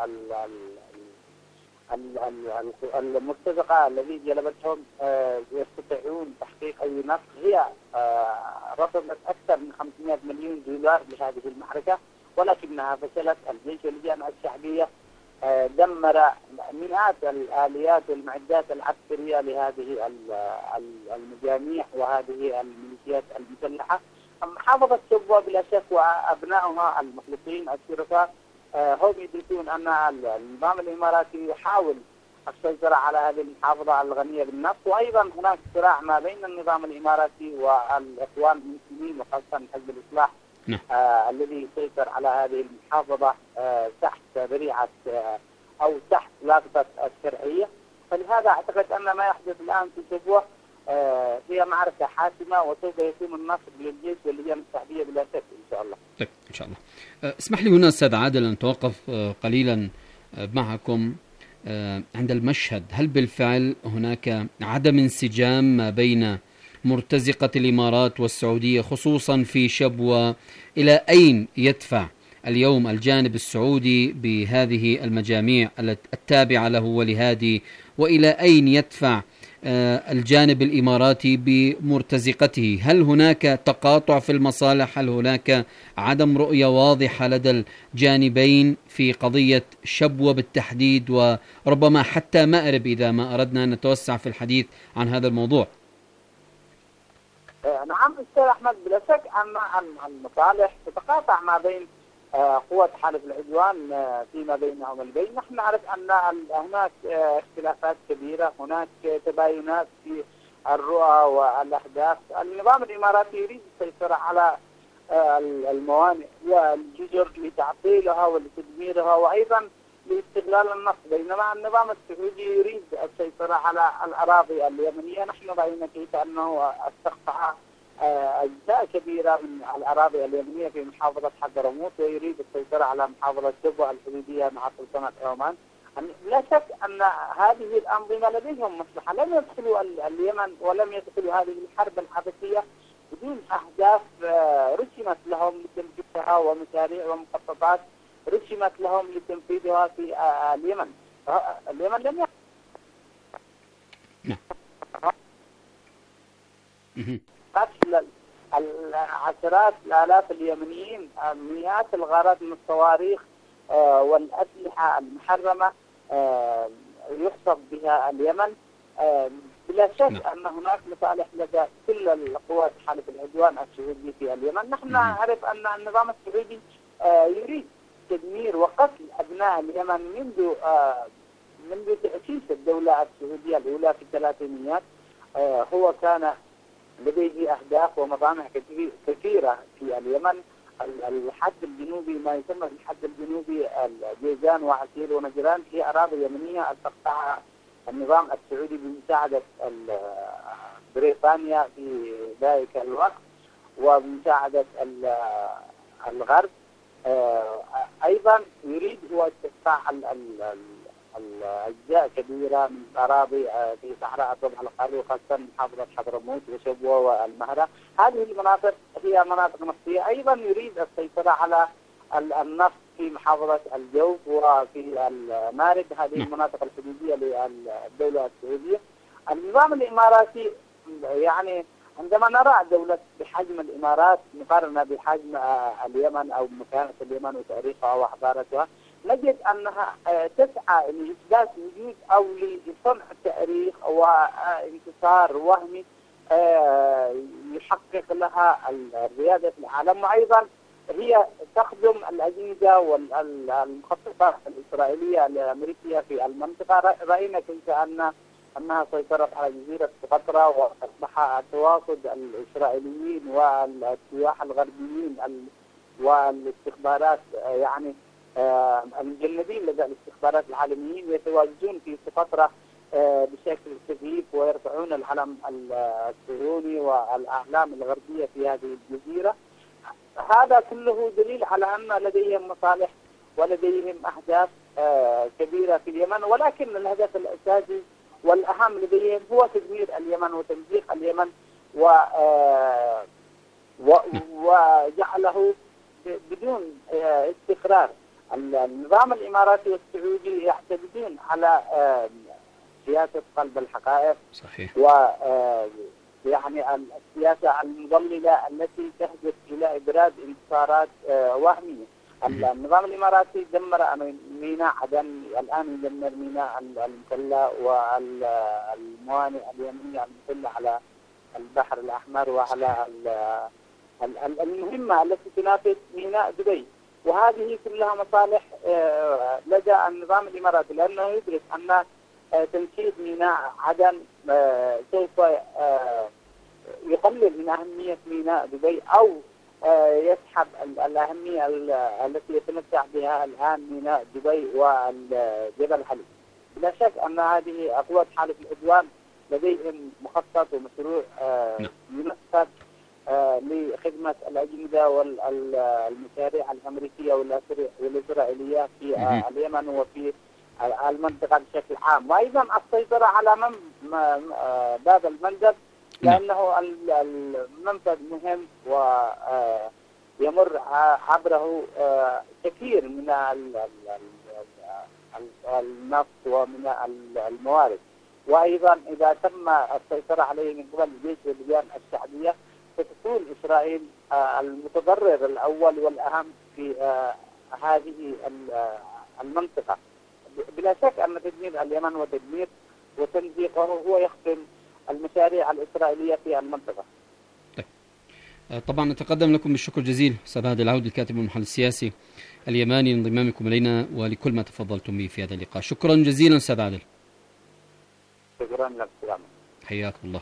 المرتزقة الذي جلبتهم يستطيعون تحقيق أي نصر. هي رصدت أكثر من 500 مليون دولار لهذه المعركة، ولكنها فشلت. الجيش واللجان الشعبية دمر مئات الآليات والمعدات العسكرية لهذه المجاميع وهذه الميليشيات المسلحة. محافظة شبوة بلا شك وأبنائها المخلصين الشرفاء هم يدركون أن النظام الإماراتي يحاول السيطرة على هذه المحافظة الغنية بالنفط، وأيضا هناك صراع ما بين النظام الإماراتي والإخوان المسلمين وخاصة حزب الإصلاح الذي يسيطر على هذه المحافظة تحت ذريعة أو تحت لافتة الشرعية. فلهذا أعتقد أن ما يحدث الآن في شبوة هي معركة حاسمة، وسوف يكون النصر للجيش واللجان الشعبية بلا شك إن شاء الله.
طيب إن شاء الله. اسمح لي هنا أستاذ عادل أن نتوقف قليلا معكم عند المشهد. هل بالفعل هناك عدم انسجام ما بين مرتزقة الإمارات والسعودية خصوصا في شبوة؟ إلى أين يدفع اليوم الجانب السعودي بهذه المجاميع التابعة له ولهادي، وإلى أين يدفع الجانب الإماراتي بمرتزقته؟ هل هناك تقاطع في المصالح؟ هل هناك عدم رؤية واضحة لدى الجانبين في قضية شبوة بالتحديد، وربما حتى مأرب إذا ما أردنا أن نتوسع في الحديث عن هذا الموضوع؟
نعم أستاذ أحمد، بلا شك أن المصالح تتقاطع ما بين قوة حالف العدوان فيما بينهم البين. نحن نعرف أن هناك اختلافات كبيرة، هناك تباينات في الرؤى والأهداف. النظام الإماراتي يريد السيطرة على الموانئ والجزر لتعطيلها ولتدميرها وأيضا لاستغلال النفط، بينما النظام السعودي يريد السيطرة على الأراضي اليمنية. نحن رأينا كيف أنه استقطع أجزاء كبيرة من الأراضي اليمنية في محافظة حضرموت، ويريد السيطرة على محافظة شبوة الحدودية مع سلطنة عمان. لا شك أن هذه الأنظمة لديهم مصلحة. لم يدخلوا اليمن ولم يدخلوا هذه الحرب الحبشية بدون أهداف رسمت لهم لتنفيذها ومشاريع ومخططات رسمت لهم لتنفيذها في اليمن. اليمن لم قتل العشرات الآلاف اليمنيين، مئات الغارات من الصواريخ والأسلحة المحرمة يحصف بها اليمن. بلا شك أن هناك مصالح لدى كل القوات حالف العدوان السعودي في اليمن. نحن نعرف أن النظام السعودي يريد تدمير وقتل أبناء اليمن منذ تأسيس الدولة السعودية الأولى في الثلاثينيات. هو كان لديه أهداف ومطامع كثيرة في اليمن. الحد الجنوبي، ما يسمى بالحد الجنوبي، جيزان وعسير ونجران، هي أراضي يمنية استقطعها النظام السعودي بمساعدة بريطانيا في ذلك الوقت وبمساعدة الغرب. أيضا يريد هو استقطاع الأجزاء كبيرة من الأراضي في صحراء الربع الخالي، وخاصة محافظة حضرموت وشبوة والمهرة. هذه المناطق هي مناطق نفطية. أيضا يريد السيطرة على النفط في محافظة الجوف وفي المارب، هذه المناطق الحدودية للدولة السعودية. النظام الإماراتي يعني عندما نرى دولة بحجم الإمارات مقارنة بحجم اليمن أو مكانة اليمن وتاريخها وحضارتها، نجد أنها تسعى لإثبات وجود أو لصنع تاريخ وانتصار وهمي يحقق لها الريادة في العالم. وأيضا هي تخدم الأجندة والمخططات الإسرائيلية الأمريكية في المنطقة. رأينا كيف أنها سيطرت على جزيرة سقطرى، وأصبح التواصد الإسرائيليين والسياح الغربيين والاستخبارات يعني المجندين لدى الاستخبارات العالميين يتواجدون في سقطرى بشكل كثيف ويرفعون العلم الصهيوني والأعلام الغربية في هذه الجزيرة. هذا كله دليل على أن لديهم مصالح ولديهم أهداف كبيرة في اليمن، ولكن الهدف الأساسي والأهم لديهم هو تدمير اليمن وتمزيق اليمن وجعله بدون استقرار. النظام الإماراتي والسعودي يعتمدون على سياسة قلب الحقائق.
صحيح.
يعني السياسة المضللة التي تهدف إلى إبراز انتصارات وهمية. النظام الإماراتي دمر ميناء عدن، الآن يدمر ميناء المكلا والموانئ اليمنية المطلة على البحر الأحمر وعلى المهمة التي تنافس ميناء دبي. وهذه كلها مصالح لدى النظام الإماراتي، لأنه يدرك أن تنشيط ميناء عدن سوف يقلل من أهمية ميناء دبي أو يسحب الأهمية التي يتمتع بها الآن ميناء دبي والجبل حليب. بلا شك أن هذه أقوى حالة العدوان لديهم مخطط ومشروع ينفذ لخدمة الأجندة والمشاريع الأمريكية والإسرائيلية في اليمن وفي المنطقة بشكل عام. وأيضا السيطرة على باب المندب، لأنه المنفذ مهم ويمر عبره كثير من النفط ومن الموارد. وأيضا إذا تم السيطرة عليه من قبل الجيش واللجان الشعبية ستكون إسرائيل المتضرر الأول والأهم في هذه المنطقة. بلا شك أن تدمير اليمن وتمزيقه هو يخدم المشاريع الإسرائيلية في المنطقة.
طبعا نتقدم لكم بالشكر الجزيل أستاذ عادل العود الكاتب والمحلل السياسي اليماني لانضمامكم إلينا ولكل ما تفضلتم به في هذا اللقاء. شكرا جزيلا أستاذ عادل.
شكرا لك.
حياكم الله.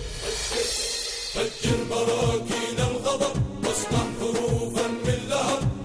فجر براكين الغضب واصنع حروفا من لهب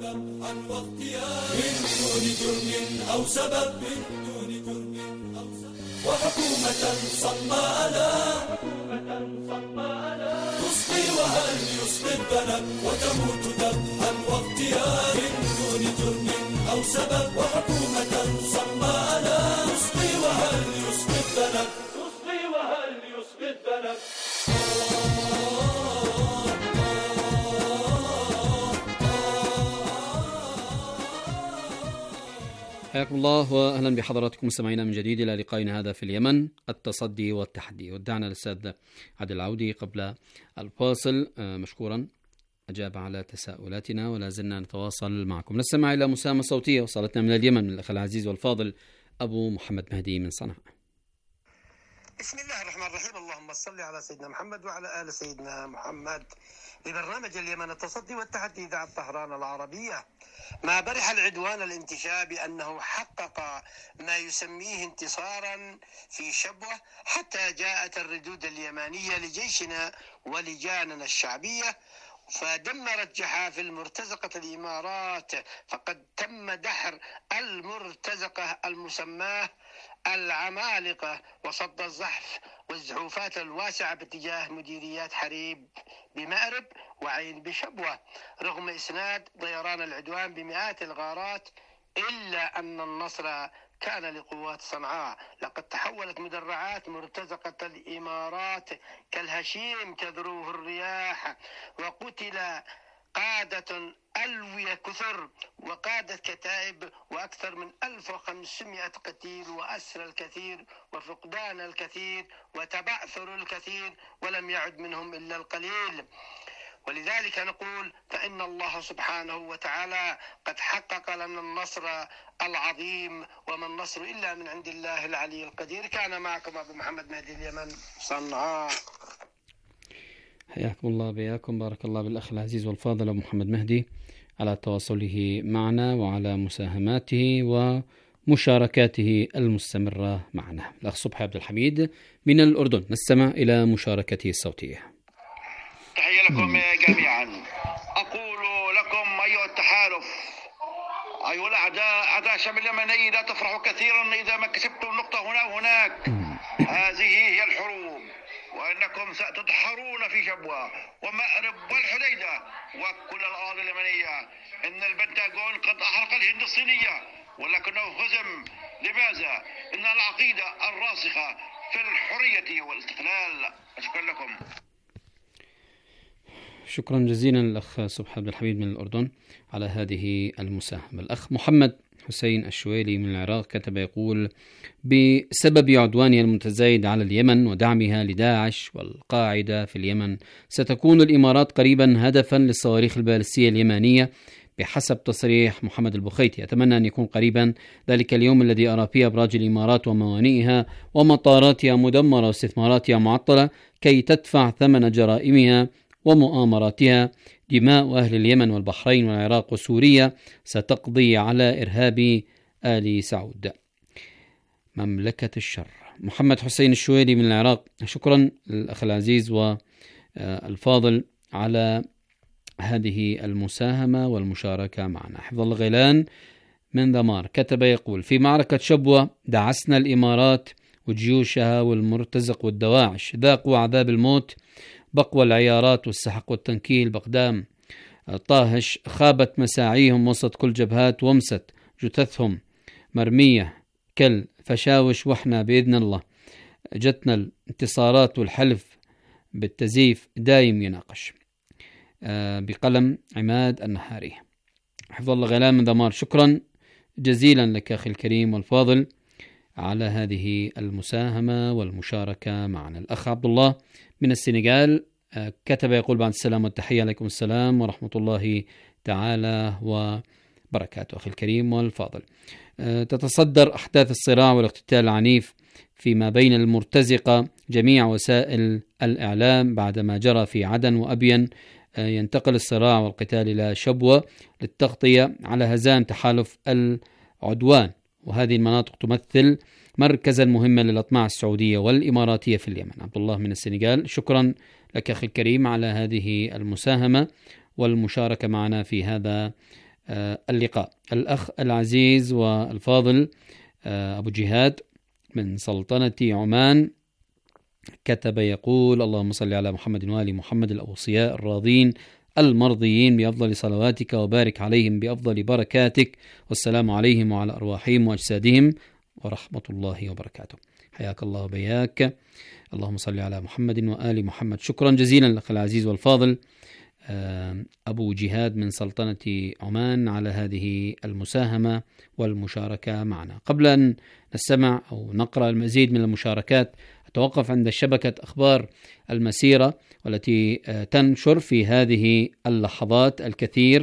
ذبحا واغتيال من دون جرم أو سبب وحكومة صماء تسقي وهل يسقي الذنب وتموت ذبحا واغتيال من دون جرم أو سبب وحكومة صماء تسقي وهل يسقي الذنب
حياكم الله واهلا بحضراتكم مستمعينا من جديد الى لقائنا هذا في اليمن، التصدي والتحدي. ودعنا الاستاذ عادل العودي قبل الفاصل مشكورا اجاب على تساؤلاتنا، ولا زلنا نتواصل معكم. نستمع الى مساهمه صوتيه وصلتنا من اليمن من الاخ العزيز والفاضل ابو محمد مهدي من صنعاء.
بسم الله الرحمن الرحيم، اللهم صل على سيدنا محمد وعلى آل سيدنا محمد. لبرنامج اليمن التصدي والتحدي إذاعة طهران العربية. ما برح العدوان الانتشاء بأنه حقق ما يسميه انتصارا في شبوة، حتى جاءت الردود اليمانية لجيشنا ولجاننا الشعبية فدمرت جحافل مرتزقة الإمارات. فقد تم دحر المرتزقة المسماه العمالقة وصد الزحف والزحوفات الواسعة باتجاه مديريات حريب بمأرب وعين بشبوة، رغم إسناد طيران العدوان بمئات الغارات، إلا أن النصر كان لقوات صنعاء. لقد تحولت مدرعات مرتزقة الإمارات كالهشيم تذروه الرياح، وقتل قادة ألوية كثر وقادة كتائب وأكثر من 1500 قتيل، وأسر الكثير وفقدان الكثير وتبعثر الكثير، ولم يعد منهم إلا القليل. ولذلك نقول فإن الله سبحانه وتعالى قد حقق لنا النصر العظيم، وما النصر إلا من عند الله العلي القدير. كان معكم أبو محمد مهدي اليمن صنعاء.
حياكم الله بياكم، بارك الله بالأخ العزيز والفاضل أبو محمد مهدي على تواصله معنا وعلى مساهماته ومشاركاته المستمرة معنا. الأخ صبحي عبد الحميد من الأردن، نستمع إلى مشاركته الصوتية.
تحية لكم جميعا. أقول لكم أيها التحالف، أيها الأعداء، أعداء الشعب اليمني، لا تفرحوا كثيرا إذا ما كسبتم نقطة هنا وهناك. هذه هي الحروب، وأنكم ستدحرون في شبوة ومأرب والحديدة وكل الأراضي اليمنية. إن البنتاغون قد أحرق الهند الصينية ولكنه هزم. لماذا؟ إن العقيدة الراسخة في الحرية والاستقلال. شكرا لكم.
شكرا جزيلا الأخ صبحي عبد الحميد من الأردن على هذه المساهمة. الأخ محمد حسين الشويلي من العراق كتب يقول: بسبب عدوانها المتزايد على اليمن ودعمها لداعش والقاعدة في اليمن، ستكون الإمارات قريبا هدفا للصواريخ البالستية اليمانية بحسب تصريح محمد البخيتي. أتمنى أن يكون قريبا ذلك اليوم الذي أرى فيه أبراج الإمارات وموانئها ومطاراتها مدمرة واستثماراتها معطلة كي تدفع ثمن جرائمها ومؤامراتها. دماء أهل اليمن والبحرين والعراق وسوريا ستقضي على إرهاب آل سعود. مملكة الشر. محمد حسين الشويلي من العراق، شكرا للأخ العزيز والفاضل على هذه المساهمة والمشاركة معنا. حفظ الله غيلان من ذمار كتب يقول: في معركة شبوة دعسنا الإمارات وجيوشها والمرتزق والدواعش، ذاقوا عذاب الموت بقوى العيارات والسحق والتنكيل بقدام طاهش، خابت مساعيهم وسط كل جبهات ومست جثثهم مرمية كالفشاوش، وإحنا بإذن الله جتنا الانتصارات والحلف بالتزييف دايم يناقش. بقلم عماد النحاري. حفظ الله غيلان من ذمار، شكرا جزيلا لك أخي الكريم والفاضل على هذه المساهمة والمشاركة معنا. الأخ عبد الله من السنغال كتب يقول: بعد السلام والتحية، عليكم السلام ورحمة الله تعالى وبركاته. أخي الكريم والفاضل، تتصدر أحداث الصراع والاقتتال العنيف فيما بين المرتزقة جميع وسائل الإعلام بعدما جرى في عدن وأبين. ينتقل الصراع والقتال إلى شبوة للتغطية على هزائم تحالف العدوان، وهذه المناطق تمثل مركزا مهما للأطماع السعودية والإماراتية في اليمن. عبد الله من السنغال، شكرا لك أخي الكريم على هذه المساهمة والمشاركة معنا في هذا اللقاء. الأخ العزيز والفاضل أبو جهاد من سلطنة عمان كتب يقول: اللهم صل على محمد وآل محمد الأوصياء الراضين المرضيين بأفضل صلواتك وبارك عليهم بأفضل بركاتك، والسلام عليهم وعلى أرواحهم وأجسادهم ورحمة الله وبركاته. حياك الله وبياك. اللهم صل على محمد وآل محمد. شكرا جزيلا لك العزيز والفاضل أبو جهاد من سلطنة عمان على هذه المساهمة والمشاركة معنا. قبل أن نستمع أو نقرأ المزيد من المشاركات، أتوقف عند شبكة أخبار المسيرة والتي تنشر في هذه اللحظات الكثير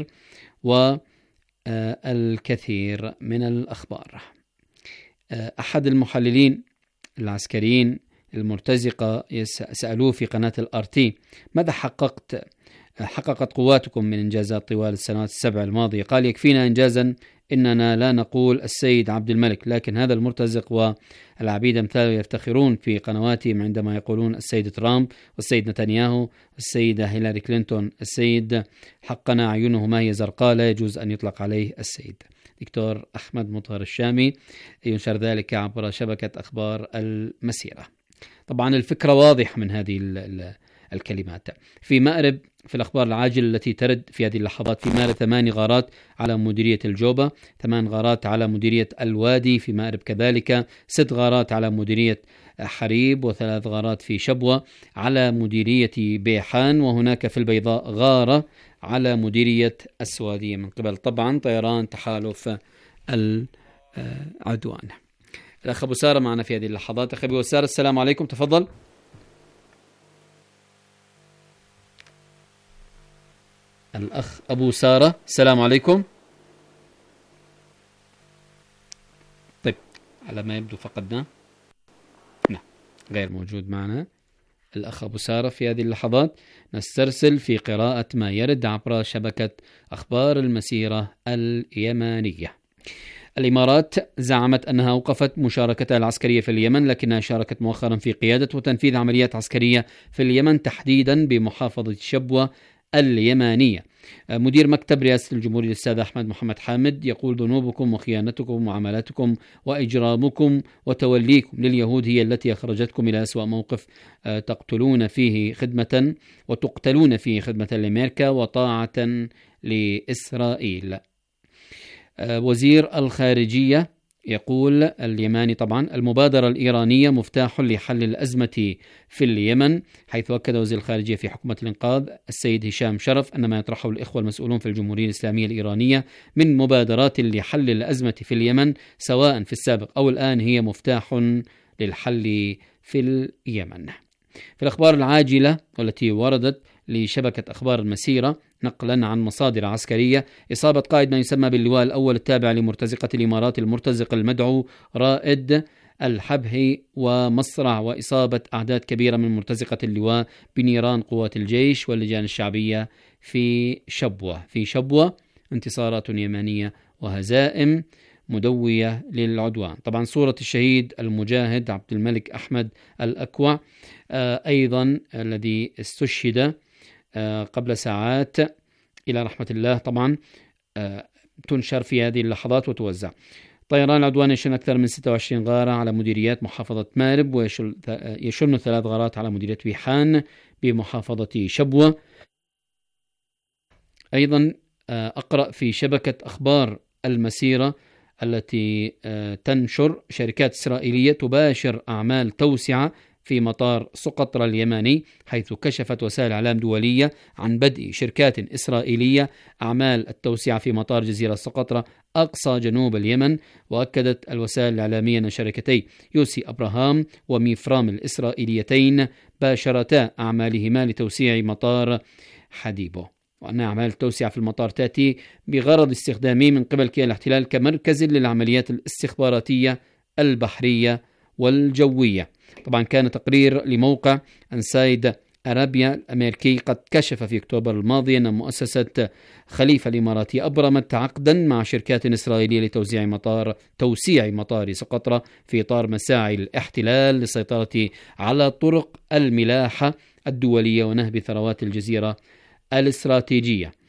والكثير من الأخبار. أحد المحللين العسكريين المرتزقة سألوه في قناة الRT: ماذا حققت قواتكم من إنجازات طوال السنوات السبع الماضية؟ قال: يكفينا إنجازا إننا لا نقول السيد عبد الملك، لكن هذا المرتزق والعبيد أمثاله يفتخرون في قنواتهم عندما يقولون السيد ترامب والسيد نتنياهو والسيدة هيلاري كلينتون. السيد حقنا عيونه ما هي زرقاء، لا يجوز أن يطلق عليه السيد. دكتور أحمد مطهر الشامي ينشر ذلك عبر شبكة أخبار المسيرة. طبعا الفكرة واضحة من هذه الكلمات. في مأرب، في الأخبار العاجلة التي ترد في هذه اللحظات، في مأرب 8 غارات على مديرية الجوبة، 8 غارات على مديرية الوادي في مأرب كذلك، 6 غارات على مديرية حريب، و3 غارات في شبوة على مديرية بيحان، وهناك في البيضاء غارة على مديرية السوادية من قبل طبعا طيران تحالف العدوان. الأخ أبو سارة معنا في هذه اللحظات. أخي أبو سارة السلام عليكم، تفضل. الأخ أبو سارة السلام عليكم. طيب على ما يبدو فقدنا، نعم غير موجود معنا الأخ أبو سارة في هذه اللحظات. نسترسل في قراءة ما يرد عبر شبكة أخبار المسيرة اليمانية. الإمارات زعمت أنها أوقفت مشاركتها العسكرية في اليمن، لكنها شاركت مؤخرا في قيادة وتنفيذ عمليات عسكرية في اليمن، تحديدا بمحافظة شبوة اليمانية. مدير مكتب رئاسة الجمهورية الأستاذ أحمد محمد حامد يقول: ذنوبكم وخيانتكم وعملاتكم وإجرامكم وتوليكم لليهود هي التي أخرجتكم إلى أسوأ موقف تقتلون فيه خدمة وتقتلون فيه خدمة لأمريكا وطاعة لإسرائيل. وزير الخارجية يقول اليماني طبعا: المبادرة الإيرانية مفتاح لحل الأزمة في اليمن، حيث أكد وزير الخارجية في حكومة الإنقاذ السيد هشام شرف أن ما يطرحه الإخوة المسؤولون في الجمهورية الإسلامية الإيرانية من مبادرات لحل الأزمة في اليمن سواء في السابق أو الآن هي مفتاح للحل في اليمن. في الأخبار العاجلة والتي وردت لشبكة أخبار المسيرة نقلا عن مصادر عسكرية: إصابة قائد ما يسمى باللواء الأول التابع لمرتزقة الإمارات المرتزق المدعو رائد الحبهي ومصرع، وإصابة أعداد كبيرة من مرتزقة اللواء بنيران قوات الجيش واللجان الشعبية في شبوة. انتصارات يمنية وهزائم مدوية للعدوان. طبعا صورة الشهيد المجاهد عبد الملك أحمد الأكوع أيضا الذي استشهد قبل ساعات إلى رحمة الله، طبعا تنشر في هذه اللحظات وتوزع. طيران العدوان يشن أكثر من 26 غارة على مديريات محافظة مأرب، ويشن 3 غارات على مديرية بيحان بمحافظة شبوة. أيضا أقرأ في شبكة أخبار المسيرة التي تنشر: شركات إسرائيلية تباشر أعمال توسعة في مطار سقطرى اليماني، حيث كشفت وسائل إعلام دولية عن بدء شركات إسرائيلية أعمال التوسعة في مطار جزيرة سقطرى أقصى جنوب اليمن. وأكدت الوسائل الإعلامية أن شركتي يوسي أبراهام وميفرام الإسرائيليتين باشرتا أعمالهما لتوسيع مطار حديبو، وأن أعمال التوسعة في المطار تأتي بغرض استخدامه من قبل كيان الاحتلال كمركز للعمليات الاستخباراتية البحرية والجوية. طبعا كان تقرير لموقع أنسايد أرابيا الأمريكي قد كشف في أكتوبر الماضي أن مؤسسة خليفة الإماراتية أبرمت عقدا مع شركات إسرائيلية توسيع مطار سقطرى في إطار مساعي الاحتلال للسيطرة على طرق الملاحة الدولية ونهب ثروات الجزيرة الاستراتيجية.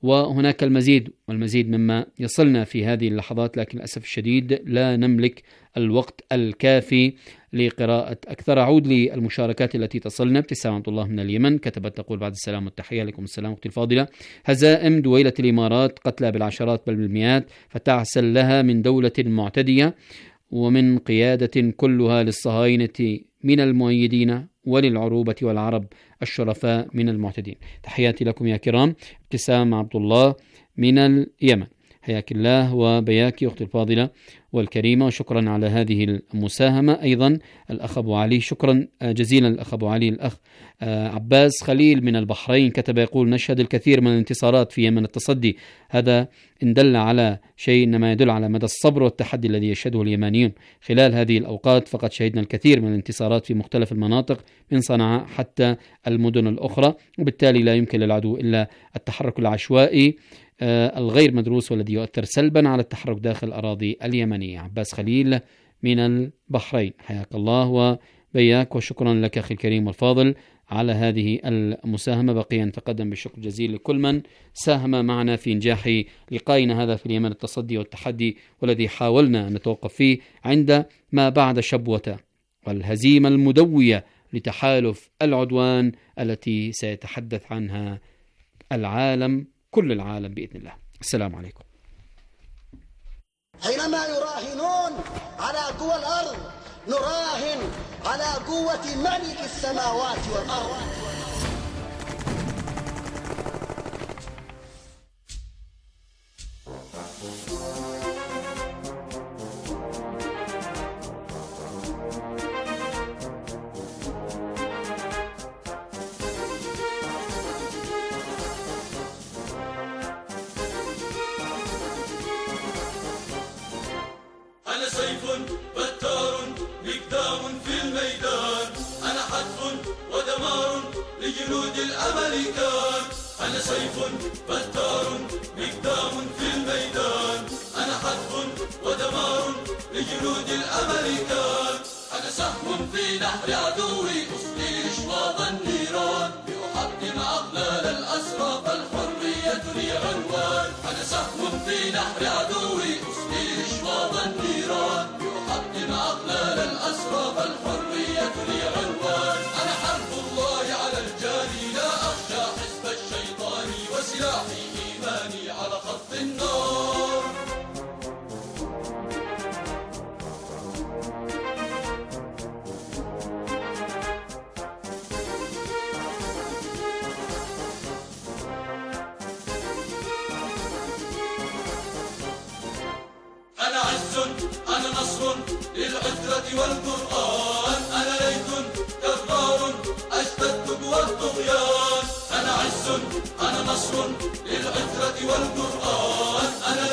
وهناك المزيد والمزيد مما يصلنا في هذه اللحظات، لكن للأسف الشديد لا نملك الوقت الكافي لقراءة أكثر. أعود للمشاركات التي تصلنا. ابتسام عبد الله من اليمن كتبت تقول: بعد السلام والتحية. عليكم السلام أختي الفاضلة. هزائم دويلة الإمارات، قتلى بالعشرات بل بالمئات، فتعسل لها من دولة معتدية ومن قيادة كلها للصهاينة من المؤيدين وللعروبة والعرب الشرفاء من المعتدين. تحياتي لكم يا كرام. ابتسام عبد الله من اليمن، حياك الله وبياك أختي الفاضلة والكريمة، وشكرا على هذه المساهمة. أيضا الأخ أبو علي، شكرا جزيلا الأخ أبو علي. الأخ عباس خليل من البحرين كتب يقول: نشهد الكثير من الانتصارات في يمن التصدي، هذا إن دل على شيء إنما يدل على مدى الصبر والتحدي الذي يشهده اليمانيون خلال هذه الأوقات. فقد شهدنا الكثير من الانتصارات في مختلف المناطق من صنعاء حتى المدن الأخرى، وبالتالي لا يمكن للعدو إلا التحرك العشوائي الغير مدروس والذي يؤثر سلبا على التحرك داخل الأراضي اليمنية. عباس خليل من البحرين، حياك الله وبياك، وشكرا لك أخي الكريم والفاضل على هذه المساهمة. بقي أن نتقدم بالشكر الجزيل لكل من ساهم معنا في إنجاح لقائنا هذا في اليمن التصدي والتحدي، والذي حاولنا أن نتوقف فيه عند ما بعد شبوة والهزيمة المدوية لتحالف العدوان التي سيتحدث عنها العالم، كل العالم بإذن الله. السلام عليكم.
حينما يراهنون على قوى الأرض نراهن على قوة ملك السماوات والأرض.
أنا سيف بتار مقدام في الميدان، أنا حتف ودمار لجنود الأمريكان. أنا سيف بتار مقدام في الميدان، أنا حتف ودمار لجنود الأمريكان. أنا سهم في نحر عدوي أسقي إشواط النيران، لأحطم أغلال الأسرى فالحرية لي عنوان. أنا سهم في نحر عدوي أسقي إشواط النيران، لأحطم أغلال الأسرى فالحرية لي عنوان. أنا حرب الله على الجاني، لا أخشى حزب الشيطان، وسلاحي إيماني على خط النار. أنا عز، أنا نصر للعترة والقرآن، أنا ليث كرار أشتد قوى الطغيان. أنا عز، أنا نصر للعترة والقرآن.